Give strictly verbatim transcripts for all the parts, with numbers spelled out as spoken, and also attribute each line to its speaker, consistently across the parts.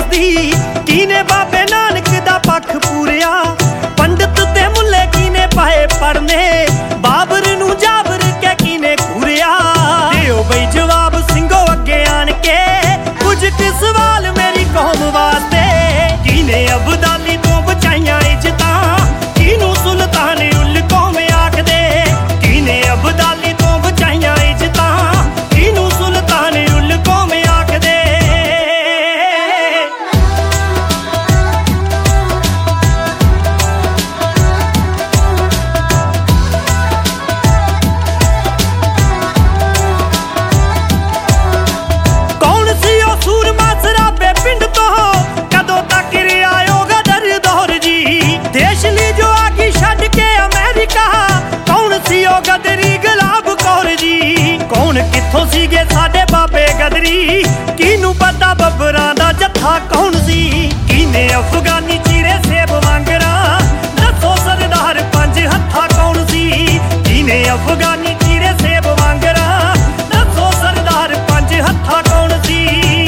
Speaker 1: दी कीने बाबे नानक दा पक्ष पूरिया पंडित ते मुल्ले कीने पाए पढ़ने बाबर नू जाबर के कीने घूरिया दिओ बई जवाब सिंघो अगे आन के कुछ क सवाल मेरी कौम वास्ते कीने अबदाली तो बचाइयां इज्जतां कीनू सुल्तान उल कौम आखदे कीने अबदाली तो बचाइयां इज्जतां कीनू सुल्तान उल कौम आखदे कौन सी ओ सूरमा सराबे पिंड तो कदों तक रियाओ गदर दौर जी देश ली जो आगी छड़ के अमेरिका कौन सी ओ गदरी गुलाब कौर जी कौन कित्थों सीगे साडे बाबे गदरी कीनू पता बब्बरां दा जत्था कौन सी कीने अफगानी चीरे सेब वांगरा दसो सरदार पंज हत्था कौन सी कीने अफगानी चीरे सेब वांगरा दसो सरदार पंज हत्था कौन सी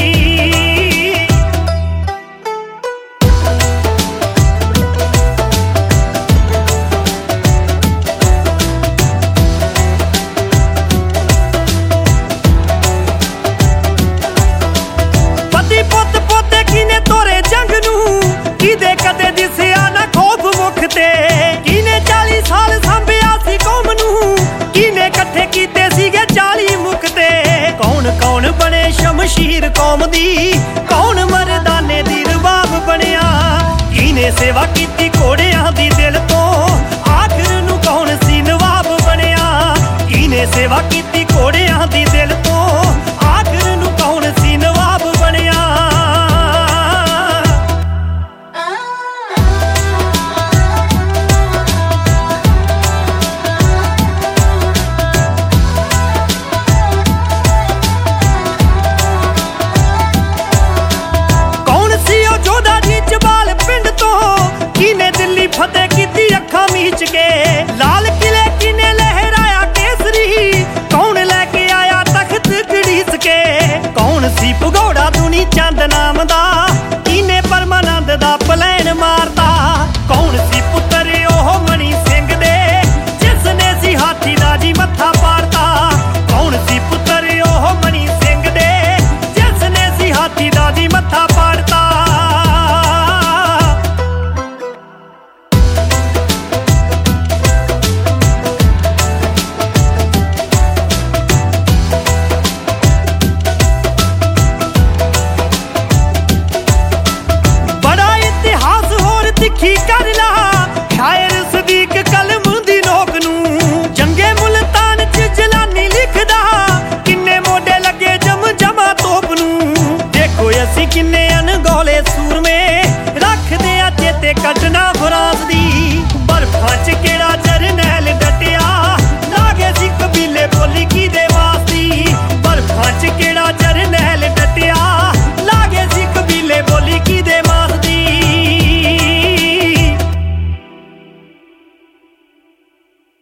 Speaker 1: पति पुत पोते कीने तोरे जंग नू कीदे कदे दिसिया ना खौफ मुख ते कीने चाली साल संभिया सी कौम नू कीने कट्ठे कीते सीगे चाली मुख ते कौन कौन बने शमशीर कौम दी कौन मर्दाने दी रबाब बनिया कीने सेवा कीती घोड़ियां दी दिल तो आखिर नू कौन सी नवाब बनिया कीने सेवा कीती घोड़ियां दी दिल तो